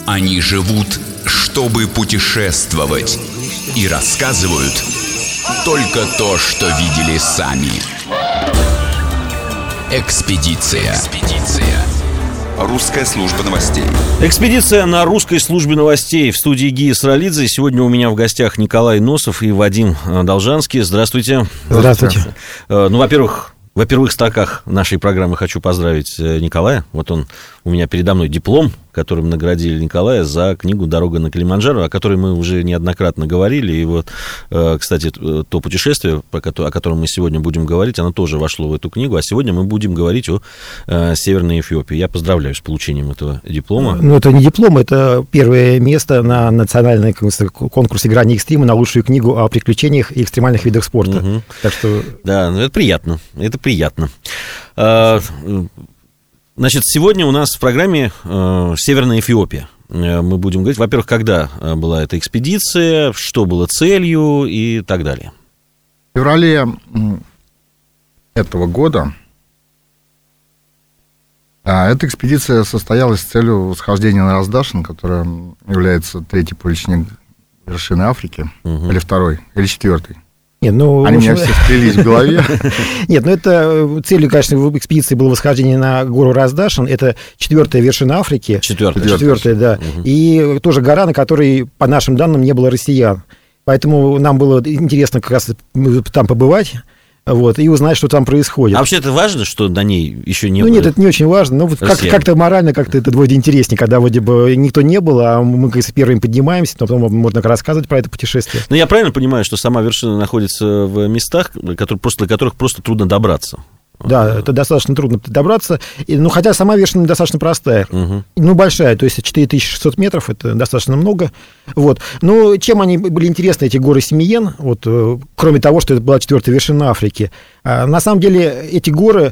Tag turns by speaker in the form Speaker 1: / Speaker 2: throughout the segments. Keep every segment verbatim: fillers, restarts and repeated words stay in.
Speaker 1: Они живут, чтобы путешествовать, и рассказывают только то, что видели сами. Экспедиция. Экспедиция. Русская служба новостей.
Speaker 2: Экспедиция на русской службе новостей. В студии Гия Саралидзе. Сегодня у меня в гостях Николай Носов и Вадим Должанский. Здравствуйте.
Speaker 3: Здравствуйте.
Speaker 2: Ну, во-первых, во первых строках нашей программы хочу поздравить Николая. Вот он, у меня передо мной диплом, которым наградили Николая за книгу «Дорога на Килиманджаро», о которой мы уже неоднократно говорили. И вот, кстати, то путешествие, о котором мы сегодня будем говорить, оно тоже вошло в эту книгу. А сегодня мы будем говорить о Северной Эфиопии. Я поздравляю с получением этого диплома.
Speaker 3: Ну, это не диплом, это первое место на национальном конкурсе «Грани экстрима» на лучшую книгу о приключениях и экстремальных видах спорта.
Speaker 2: Угу.
Speaker 3: Так что...
Speaker 2: Да, ну это приятно, это приятно. Значит, сегодня у нас в программе э, Северная Эфиопия. Э, мы будем говорить, во-первых, когда была эта экспедиция, что было целью и так далее.
Speaker 4: В феврале этого года а, эта экспедиция состоялась с целью восхождения на Раздашин, которая является третьей по величине вершины Африки, угу. или второй, или четвертой.
Speaker 3: Нет, ну,
Speaker 4: Они у меня все сплелись в голове.
Speaker 3: Нет, ну это целью, конечно, в экспедиции было восхождение на гору Раздашин. Это четвертая вершина Африки.
Speaker 2: Четвертая.
Speaker 3: Четвертая, да. Угу. И тоже гора, на которой, по нашим данным, не было россиян. Поэтому нам было интересно как раз там побывать. Вот, и узнать, что там происходит.
Speaker 2: А вообще это важно, что на ней еще не
Speaker 3: ну,
Speaker 2: было?
Speaker 3: Ну, нет, это не очень важно. Ну, как, как-то морально как-то это вроде интереснее, когда вроде бы никто не был, а мы, конечно, первыми поднимаемся, но потом можно рассказывать про это путешествие.
Speaker 2: Но я правильно понимаю, что сама вершина находится в местах, которые, просто, до которых просто трудно добраться?
Speaker 3: Да, это достаточно трудно добраться. Ну, хотя сама вершина достаточно простая. Угу. Ну, большая, то есть четыре тысячи шестьсот метров, это достаточно много. Вот. Но чем они были интересны, эти горы Семиен, вот, кроме того, что это была четвертая вершина Африки. На самом деле, эти горы,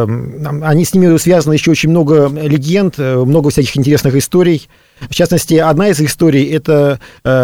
Speaker 3: они с ними связаны еще очень много легенд, много всяких интересных историй. В частности, одна из историй – это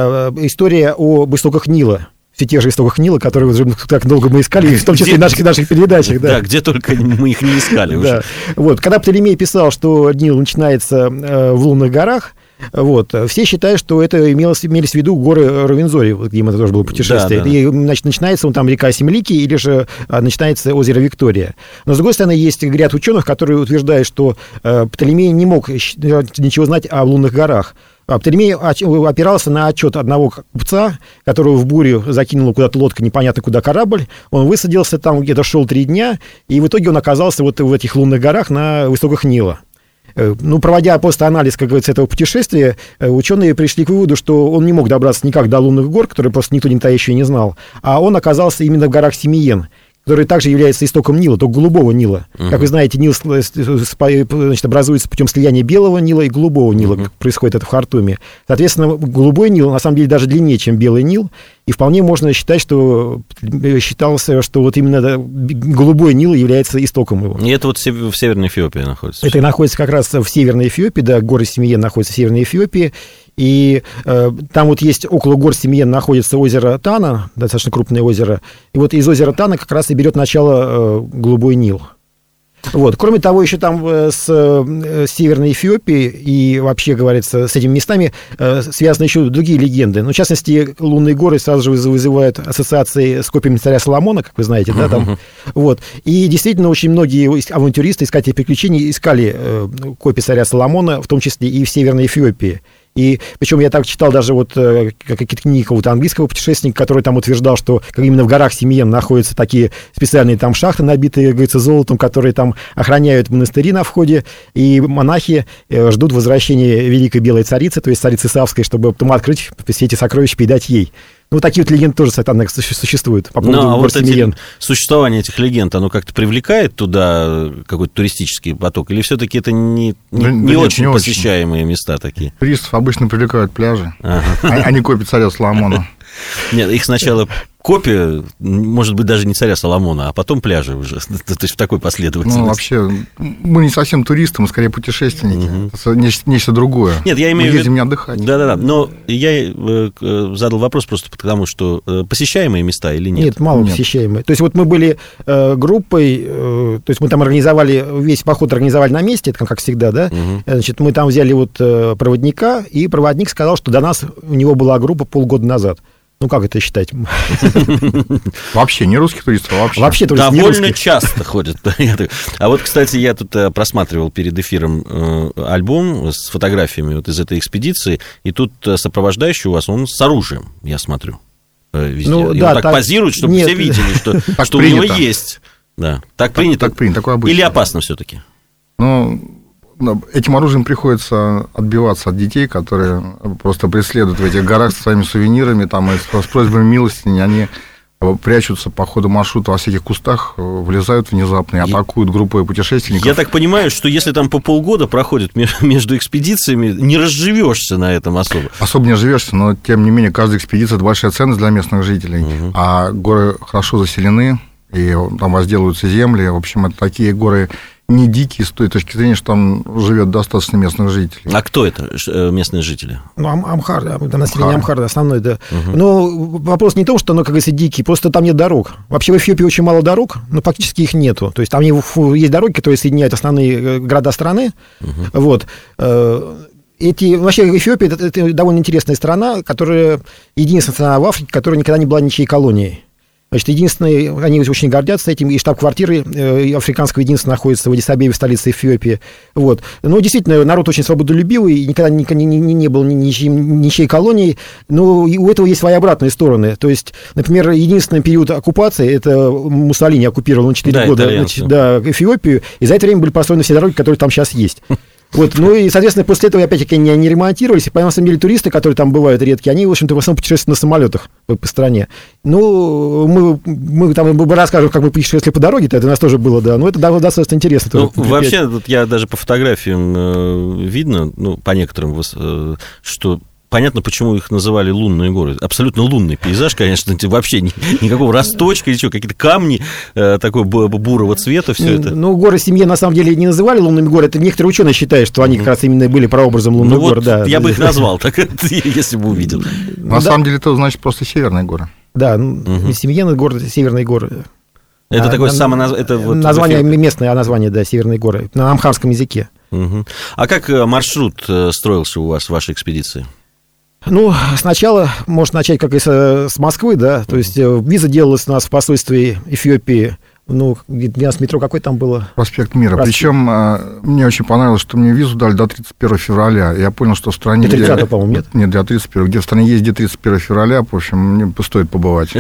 Speaker 3: история о истоках Нила. Все те же истоках Нила, которые уже так долго мы искали, в том числе и в наших, наших передачах. Да.
Speaker 2: да, где только мы их не искали уже.
Speaker 3: Да. Вот. Когда Птолемей писал, что Нил начинается в лунных горах, вот, все считают, что это имелось, имелись в виду горы Ровензори, где это тоже было путешествие. Да, да. И, значит, начинается он там река Семилики, или же начинается озеро Виктория. Но, с другой стороны, есть ряд ученых, которые утверждают, что Птолемей не мог ничего знать о лунных горах. Птолемей опирался на отчет одного купца, которого в бурю закинула куда-то лодка, непонятно куда корабль. Он высадился там, где-то шел три дня, и в итоге он оказался вот в этих лунных горах на истоках Нила. Ну, проводя просто анализ, как говорится, этого путешествия, ученые пришли к выводу, что он не мог добраться никак до лунных гор, которые просто никто тогда еще не знал, а он оказался именно в горах Семиен, который также является истоком Нила, только голубого Нила. Uh-huh. Как вы знаете, Нил значит, образуется путем слияния белого Нила и голубого Нила, uh-huh. как происходит это в Хартуме. Соответственно, голубой Нил, на самом деле, даже длиннее, чем белый Нил, и вполне можно считать, что считалось, что вот именно голубой Нил является истоком его.
Speaker 2: И это вот в Северной Эфиопии находится?
Speaker 3: Это находится как раз в Северной Эфиопии, да, горы Семиен находятся в Северной Эфиопии. И э, там вот есть, около гор Семиен находится озеро Тана, достаточно крупное озеро. И вот из озера Тана как раз и берет начало э, голубой Нил. Вот. Кроме того, еще там э, с э, Северной Эфиопией и вообще, говорится, с этими местами э, связаны еще другие легенды. Ну, в частности, лунные горы сразу же вызывают ассоциации с копьями царя Соломона, как вы знаете, да, там. Вот. И действительно, очень многие авантюристы, искатели приключений, искали э, копья царя Соломона, в том числе и в Северной Эфиопии. И причем я так читал даже вот какие-то книги какого-то английского путешественника, который там утверждал, что именно в горах Семиен находятся такие специальные там шахты, набитые, говорится, золотом, которые там охраняют монастыри на входе, и монахи ждут возвращения великой белой царицы, то есть царицы Савской, чтобы потом открыть все эти сокровища, передать ей. Ну, вот такие вот легенды тоже существуют по поводу
Speaker 2: ну, а
Speaker 3: гор
Speaker 2: вот
Speaker 3: Семиен.
Speaker 2: Эти, существование этих легенд, оно как-то привлекает туда какой-то туристический поток? Или все-таки это не, не, да, не да очень нет, посещаемые очень. места такие?
Speaker 4: Туристов обычно привлекают пляжи, ага. а не копии царя Соломона.
Speaker 2: Нет, их сначала копия, может быть, даже не царя Соломона, а потом пляжи уже. То есть в такой последовательности.
Speaker 4: Ну, вообще, мы не совсем туристы, мы скорее путешественники. Угу. Это нечто, нечто другое.
Speaker 2: Нет, я имею
Speaker 4: мы едем
Speaker 2: в...
Speaker 4: не отдыхать.
Speaker 2: Да-да-да. Но я задал вопрос просто потому, что посещаемые места или нет?
Speaker 3: Нет, мало нет. посещаемые. То есть вот мы были э, группой, э, то есть мы там организовали, весь поход организовали на месте, это как всегда, да. Угу. Значит, мы там взяли вот э, проводника, и проводник сказал, что до нас у него была группа полгода назад. Ну, как это считать?
Speaker 4: Вообще, не русских туристов, вообще.
Speaker 2: Вообще, довольно часто ходят. А вот, кстати, я тут просматривал перед эфиром альбом с фотографиями вот из этой экспедиции, и тут сопровождающий у вас, он с оружием, я смотрю, везде. Ну, и да, он так, так позирует, чтобы нет. все видели, что, что у него есть. Да, так, так принято.
Speaker 4: Так принято, такое обычно.
Speaker 2: Или опасно все-таки?
Speaker 4: Ну... Этим оружием приходится отбиваться от детей, которые просто преследуют в этих горах со своими сувенирами, там, и с просьбами милостыни, они прячутся по ходу маршрута во всяких кустах, влезают внезапно и атакуют группы путешественников.
Speaker 2: Я так понимаю, что если там по полгода проходит между экспедициями, не разживешься на этом особо.
Speaker 4: Особо не разживешься, но, тем не менее, каждая экспедиция – это большая ценность для местных жителей, угу. а горы хорошо заселены, и там возделываются земли, в общем, это такие горы... не дикие с той точки зрения, что там живет достаточно местных жителей.
Speaker 2: А кто это, местные жители?
Speaker 3: Ну, Ам- Амхар, да, население Амхар, да, основной, да. Угу. Но вопрос не в том, что оно, как говорится, дикие, просто там нет дорог. Вообще в Эфиопии очень мало дорог, но практически их нету. То есть там есть дороги, которые соединяют основные города страны. Угу. Вот. Эти, вообще Эфиопия это, это довольно интересная страна, которая единственная страна в Африке, которая никогда не была ничьей колонией. Значит, единственные, они очень гордятся этим, и штаб-квартиры э, африканского единства находится в Аддис-Абебе, в столице Эфиопии. Вот. Но действительно, народ очень свободолюбивый, и никогда не, не, не, не был ничьей, ничьей колонией, но у этого есть свои обратные стороны. То есть, например, единственный период оккупации, это Муссолини оккупировал на четыре да, года значит, да, Эфиопию, и за это время были построены все дороги, которые там сейчас есть. Вот, ну и, соответственно, после этого опять-таки они не ремонтировались, и, на самом деле, туристы, которые там бывают редкие, они, в общем-то, в основном путешествуют на самолетах по стране. Ну, мы, мы там мы расскажем, как мы путешествовали по дороге, это у нас тоже было, да, но это достаточно интересно.
Speaker 2: Ну, вообще, вот я даже по фотографиям э, видно, ну, по некоторым, э, что... Понятно, почему их называли лунные горы. Абсолютно лунный пейзаж, конечно, вообще ни, никакого росточка, ничего, какие-то камни э, такой бурого цвета, все это.
Speaker 3: Ну, горы семьи на самом деле не называли лунными горами. Это некоторые ученые считают, что они как раз именно были прообразом лунных ну, гор. Вот да.
Speaker 2: Я бы их назвал, так, если бы увидел.
Speaker 4: На да. самом деле это значит просто северные горы.
Speaker 3: Да, угу. Семьены горы, северные горы.
Speaker 2: Это а, такое на, самое наз... это вот
Speaker 3: название местное, название, да, северные горы на амхарском языке.
Speaker 2: Угу. А как маршрут строился у вас в вашей экспедиции?
Speaker 3: Ну, сначала можно начать как и с Москвы, да, то есть виза делалась у нас в посольстве Эфиопии, ну, двенадцать метро, какой там было?
Speaker 4: Проспект Мира. Проспект. Причем мне очень понравилось, что мне визу дали до тридцать первого февраля. Я понял, что в стране...
Speaker 3: До тридцатого, по-моему, нет?
Speaker 4: Нет, до тридцать первого. Где в стране есть где тридцать первого февраля, в общем, мне стоит побывать.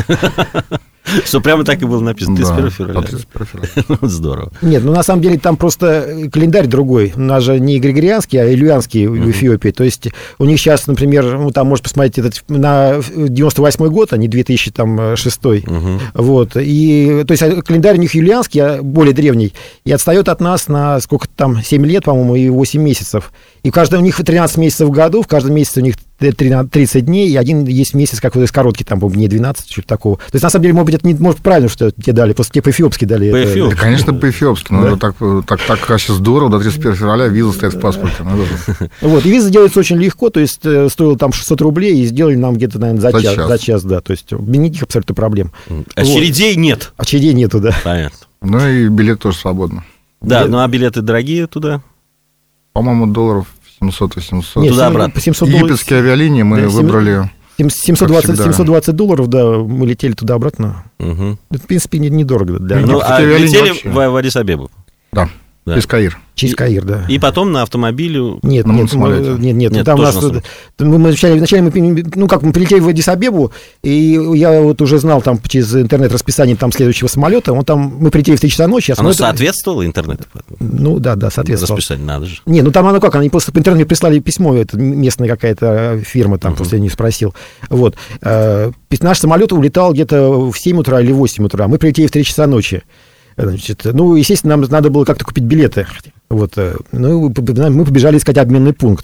Speaker 2: Что прямо так и было написано, тридцать первого февраля.
Speaker 4: Да, тридцать первого февраля.
Speaker 2: Здорово.
Speaker 3: Нет, ну на самом деле там просто календарь другой. У нас же не григорианский, а илюианский uh-huh. в Эфиопии. То есть у них сейчас, например, ну там можно посмотреть этот, на девяносто восьмой год, а не две тысячи шестой. Uh-huh. Вот. И, то есть календарь у них юлианский, более древний, и отстает от нас на сколько там, семь лет, по-моему, и восемь месяцев. И каждый у них тринадцать месяцев в году, в каждом месяце у них тридцать дней, и один есть месяц какой-то из короткий, там, не двенадцать, что-то такого. То есть, на самом деле, может быть, это не может правильно, что тебе дали, просто тебе по-эфиопски дали.
Speaker 2: По-эфиопски?
Speaker 4: Да, конечно, по-эфиопски, но да? так, так, так, так сейчас здорово, до тридцать первого февраля виза стоит в паспорте.
Speaker 3: Вот, и виза делается очень легко, то есть, стоило там шестьсот рублей, и сделали нам где-то, наверное, за, за, час, час. за час, да, то есть, никаких абсолютно проблем.
Speaker 2: Очередей вот. Нет?
Speaker 3: Очередей нету, да.
Speaker 2: Понятно.
Speaker 4: Ну, и билет тоже свободно.
Speaker 2: Да, билет... ну, а билеты дорогие туда?
Speaker 4: По-моему, долларов семьсот-восемьсот.
Speaker 2: Туда-обратно.
Speaker 4: Египетские авиалинии мы да, выбрали...
Speaker 3: семьсот двадцать, семьсот двадцать долларов, да, мы летели туда-обратно.
Speaker 2: Угу.
Speaker 3: Это, в принципе, недорого. Да.
Speaker 2: Ну, а летели в, в Аддис-Абебу?
Speaker 4: Да. Да. Через Каир.
Speaker 3: Через Каир, да.
Speaker 2: И потом на автомобиле...
Speaker 3: Нет,
Speaker 4: на
Speaker 3: нет, мы, нет, нет, нет, там у нас... Мы вначале, вначале мы, ну как, мы прилетели в Аддис-Абебу, и я вот уже знал там через интернет расписание там следующего самолета, он там, мы прилетели в три часа ночи.
Speaker 2: А оно соответствовало интернету?
Speaker 3: Ну да, да, соответствовало.
Speaker 2: Расписание надо же.
Speaker 3: Не, ну там оно как, они просто по интернету прислали письмо, это местная какая-то фирма, там, uh-huh. после я не спросил. Вот. Наш самолет улетал где-то в семь утра или в восемь утра, мы прилетели в три часа ночи. Значит, ну, естественно, нам надо было как-то купить билеты. Вот, ну, мы побежали искать обменный пункт.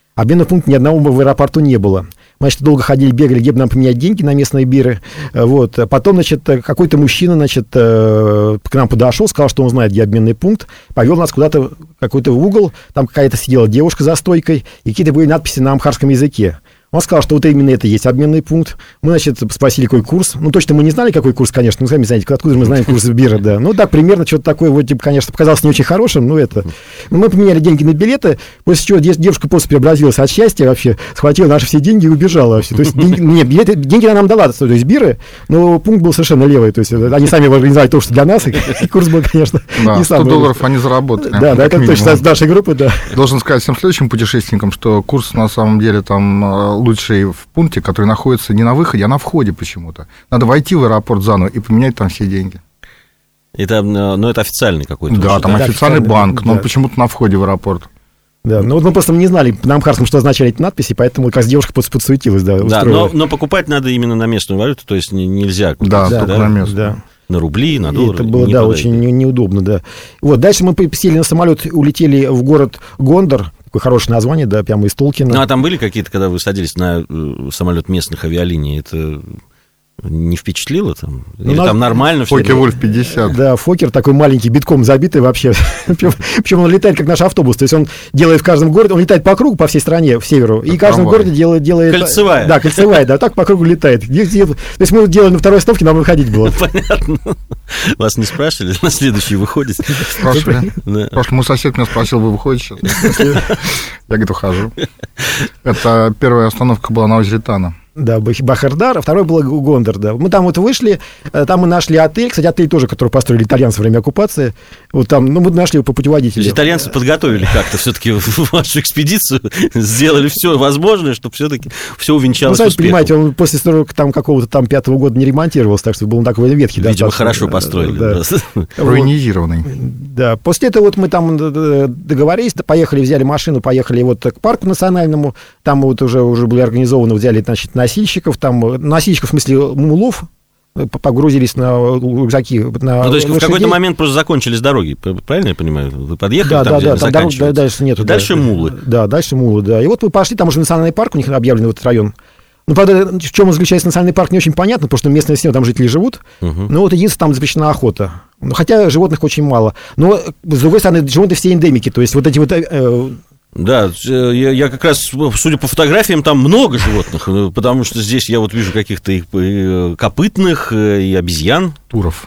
Speaker 3: Обменного пункта ни одного в аэропорту не было. Мы, значит, долго ходили, бегали, где бы нам поменять деньги на местные биры. Вот. Потом, значит, какой-то мужчина, значит, к нам подошел, сказал, что он знает, где обменный пункт, повел нас куда-то в какой-то угол, там какая-то сидела девушка за стойкой, и какие-то были надписи на амхарском языке. Он сказал, что вот именно это и есть обменный пункт. Мы, значит, спросили, какой курс. Ну, точно мы не знали, какой курс, конечно. Ну, сами знаете, откуда мы знаем курс бира, да. Ну, так, примерно, что-то такое, вот, типа, конечно, показалось не очень хорошим, но это... Но мы поменяли деньги на билеты, после чего девушка просто преобразилась от счастья вообще, схватила наши все деньги и убежала вообще. То есть, деньги, не, билеты, деньги она нам дала, то есть, биры, но пункт был совершенно левый. То есть, они сами его организовали то, что для нас, и курс был, конечно,
Speaker 4: да,
Speaker 3: не самый...
Speaker 4: сто долларов они заработали.
Speaker 3: Да, да, это минимум. Точно с нашей группы, да.
Speaker 4: Должен сказать всем следующим путешественникам, что курс, на самом деле, там лучший в пункте, который находится не на выходе, а на входе почему-то. Надо войти в аэропорт заново и поменять там все деньги.
Speaker 2: Это, но это официальный какой-то.
Speaker 4: Да,
Speaker 2: уже,
Speaker 4: там
Speaker 2: да?
Speaker 4: официальный банк,
Speaker 3: да.
Speaker 4: но он почему-то на входе в аэропорт.
Speaker 3: Да, ну вот мы просто не знали на амхарском, что означали эти надписи, поэтому как раз девушка просто подсуетилась, да,
Speaker 2: да, но, но покупать надо именно на местную валюту, то есть нельзя.
Speaker 4: Да,
Speaker 3: да,
Speaker 4: только
Speaker 3: да,
Speaker 4: на местную.
Speaker 3: Да.
Speaker 2: На рубли, на доллары.
Speaker 3: Это было, да, очень не, неудобно, да. Вот, дальше мы сели на самолет, улетели в город Гондор, такое хорошее название, да, прямо из Толкина.
Speaker 2: Ну, а там были какие-то, когда вы садились на самолет местных авиалиний, это не впечатлило там? Или ну, там нормально все?
Speaker 4: Фокке-Вульф пятьдесят.
Speaker 3: Да, Фоккер такой маленький, битком забитый вообще. Причем он летает, как наш автобус. То есть он делает в каждом городе, он летает по кругу, по всей стране, в северу, и в каждом городе делает... делает
Speaker 2: кольцевая.
Speaker 3: Да, кольцевая, да, так по кругу летает. То есть мы делали на второй остановке, нам выходить было.
Speaker 2: Понятно. Вас не спрашивали, на следующий выходите?
Speaker 4: Спрашивали. Потому мой сосед меня спросил, вы выходите? Я, говорит, ухожу. Это первая остановка была на озере Тана.
Speaker 3: Да, Бахардар, а второй был Гондор, да. Мы там вот вышли, там мы нашли отель, кстати, отель тоже, который построили итальянцы во время оккупации. Вот там, ну, мы нашли его по путеводителю.
Speaker 2: Итальянцы подготовили как-то все-таки вашу экспедицию, сделали все возможное, чтобы все-таки все увенчалось успехом.
Speaker 3: Ну, понимаете, он после там какого-то там пятого года не ремонтировался, так что был он такой ветхий.
Speaker 2: Видимо, хорошо построили.
Speaker 3: Да.
Speaker 4: Руинизированный.
Speaker 3: Да, после этого вот мы там договорились, поехали, взяли машину, поехали вот к парку национальному, там вот уже, уже были организованы, взяли, значит, носильщиков, там, носильщиков, в смысле, мулов, погрузились на рюкзаки. На
Speaker 2: ну, то есть
Speaker 3: лошадей.
Speaker 2: В какой-то момент просто закончились дороги, правильно я понимаю? Вы подъехали,
Speaker 3: да,
Speaker 2: там,
Speaker 3: да,
Speaker 2: где
Speaker 3: да,
Speaker 2: заканчивается?
Speaker 3: Там, да, дальше нету.
Speaker 2: Дальше
Speaker 3: да,
Speaker 2: мулы.
Speaker 3: Да, дальше мулы, да. И вот мы пошли, там уже национальный парк, у них объявлен в этот район. Ну, правда, в чем он заключается национальный парк, не очень понятно, потому что местные снег, там жители живут. Угу. Но вот единственное, там запрещена охота. Хотя животных очень мало. Но, с другой стороны, животные все эндемики, то есть вот эти вот... Э,
Speaker 2: Да, я, я как раз, судя по фотографиям, там много животных, потому что здесь я вот вижу каких-то и копытных, и обезьян.
Speaker 4: Туров.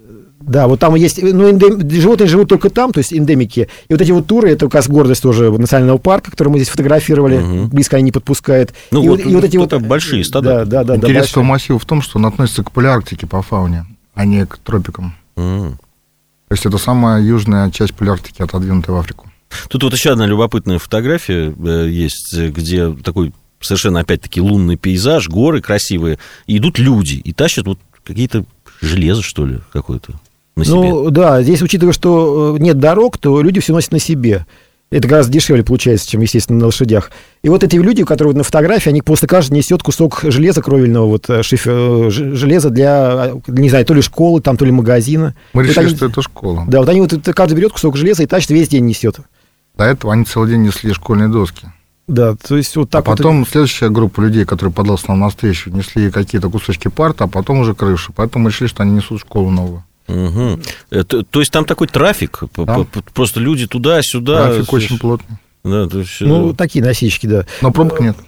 Speaker 3: Да, вот там есть, ну, эндем, животные живут только там, то есть эндемики. И вот эти вот туры, это как раз гордость тоже национального парка, который мы здесь фотографировали, угу. Близко они не подпускают.
Speaker 2: Ну,
Speaker 3: и
Speaker 2: вот,
Speaker 3: и вот эти вот
Speaker 2: большие стада.
Speaker 3: Да, да, да.
Speaker 4: Интерес
Speaker 3: да,
Speaker 4: этого массива в том, что он относится к полярктике по фауне, а не к тропикам. Mm. То есть это самая южная часть полярктики, отодвинутая в Африку.
Speaker 2: Тут вот еще одна любопытная фотография есть, где такой совершенно, опять-таки, лунный пейзаж, горы красивые, и идут люди, и тащат вот какие-то железо, что ли, какое-то на себе.
Speaker 3: Ну, да, здесь, учитывая, что нет дорог, то люди все носят на себе. Это гораздо дешевле получается, чем, естественно, на лошадях. И вот эти люди, которые вот на фотографии, они просто каждый несет кусок железа кровельного, вот, шифер, железа для, не знаю, то ли школы, там, то ли магазина.
Speaker 4: Мы
Speaker 3: вот
Speaker 4: решили,
Speaker 3: они,
Speaker 4: что это школа.
Speaker 3: Да, вот они вот, каждый берет кусок железа и тащит, весь день несет.
Speaker 4: До этого они целый день несли школьные доски.
Speaker 3: Да, то есть вот так
Speaker 4: а
Speaker 3: вот...
Speaker 4: потом следующая группа людей, которые подалась нам навстречу, несли какие-то кусочки парта, а потом уже крыши. Поэтому мы решили, что они несут школу новую.
Speaker 2: Угу. То, то есть там такой трафик, да. Просто люди туда-сюда.
Speaker 4: Трафик очень плотный.
Speaker 2: Да, то есть...
Speaker 3: Ну, такие носильщики, да.
Speaker 4: Но пробок нет.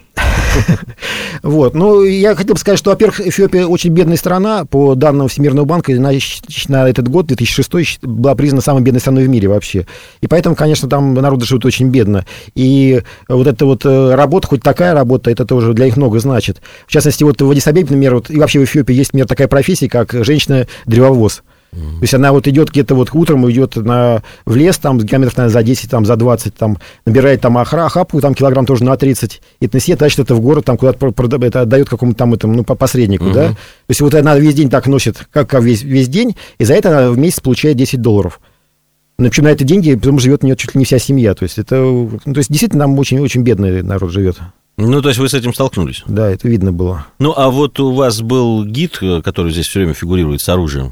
Speaker 3: Вот, ну, я хотел бы сказать, что, во-первых, Эфиопия очень бедная страна, по данным Всемирного банка, на, на этот год, две тысячи шестой, была признана самой бедной страной в мире вообще. И поэтому, конечно, там народы живут очень бедно. И вот эта вот работа, хоть такая работа, это тоже для них много значит. В частности, вот в Аддис-Абебе, например, вот, и вообще в Эфиопии есть, например, такая профессия, как женщина-древовоз. Mm-hmm. То есть она вот идет где-то вот утром, идет на, в лес, там, километров, наверное, за десять, там, за двадцать, там, набирает там охапку, там, килограмм тоже на тридцать, и на себе тащит это в город, там, куда-то это отдает какому-то там, этому, ну, посреднику, mm-hmm. да. То есть вот она весь день так носит, как весь, весь день, и за это она в месяц получает десять долларов. Но причем на эти деньги потом живет у нее чуть ли не вся семья. То есть это, ну, то есть действительно там очень-очень бедный народ живет.
Speaker 2: Ну, то есть вы с этим столкнулись?
Speaker 3: Да, это видно было.
Speaker 2: Ну, а вот у вас был гид, который здесь все время фигурирует с оружием.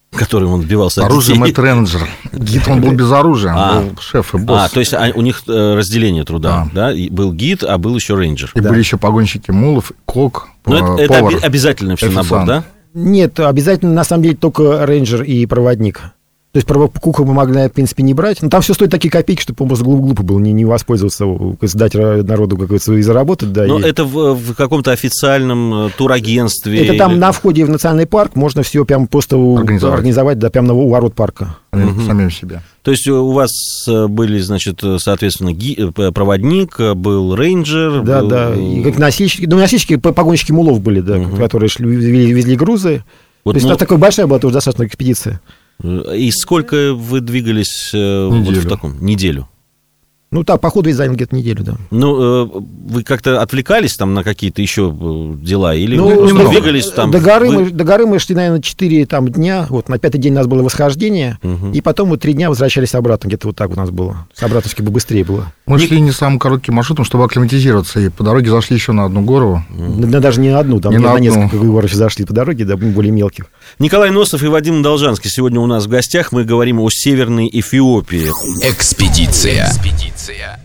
Speaker 2: которым он добивался от
Speaker 4: Оружие
Speaker 2: детей.
Speaker 4: Мэтт Рейнджер. Гид, он был без оружия, он а. был шеф и босс.
Speaker 2: А, то есть у них разделение труда, да? да? Был гид, а был еще рейнджер.
Speaker 4: И
Speaker 2: да.
Speaker 4: были еще погонщики мулов, кок,
Speaker 2: Но это, это обязательно все набор, да?
Speaker 3: Нет, обязательно, на самом деле, только рейнджер и проводник. То есть кука мы могли, в принципе, не брать. Но там все стоит такие копейки, что, по-моему, глупо было не, не воспользоваться, дать народу какой-то и заработать. Да,
Speaker 2: Но
Speaker 3: и...
Speaker 2: это в, в каком-то официальном турагентстве?
Speaker 3: Это там
Speaker 2: или...
Speaker 3: на входе в национальный парк можно все прям просто организовать, организовать да, прямо у ворот парка.
Speaker 4: Угу. Самим себе.
Speaker 2: То есть у вас были, значит, соответственно, ги... проводник, был рейнджер.
Speaker 3: Да,
Speaker 2: был...
Speaker 3: да, и как носильщики, ну, носильщики, погонщики мулов были, да, угу. которые шли, везли, везли грузы. Вот, То есть ну... это такая большая была тоже достаточно экспедиция.
Speaker 2: И сколько вы двигались вот в таком? Неделю?
Speaker 3: Ну, так, по ходу занял где-то неделю, да.
Speaker 2: Ну, вы как-то отвлекались там на какие-то еще дела? Или
Speaker 3: ну,
Speaker 2: вы просто
Speaker 3: ну,
Speaker 2: двигались там?
Speaker 3: До горы, вы... мы, до горы мы шли, наверное, четыре там, дня. Вот, на пятый день у нас было восхождение. Угу. И потом вот три дня возвращались обратно. Где-то вот так у нас было. С обраточки бы быстрее было.
Speaker 4: Мы не... шли не самым коротким маршрутом, чтобы акклиматизироваться. И по дороге зашли еще на одну гору.
Speaker 3: Угу. Да, даже не на одну. Там не на, на несколько гор еще зашли по дороге, да, более мелких.
Speaker 2: Николай Носов и Вадим Должанский сегодня у нас в гостях. Мы говорим о Северной Эфиопии.
Speaker 1: Экспедиция. Экспедиция.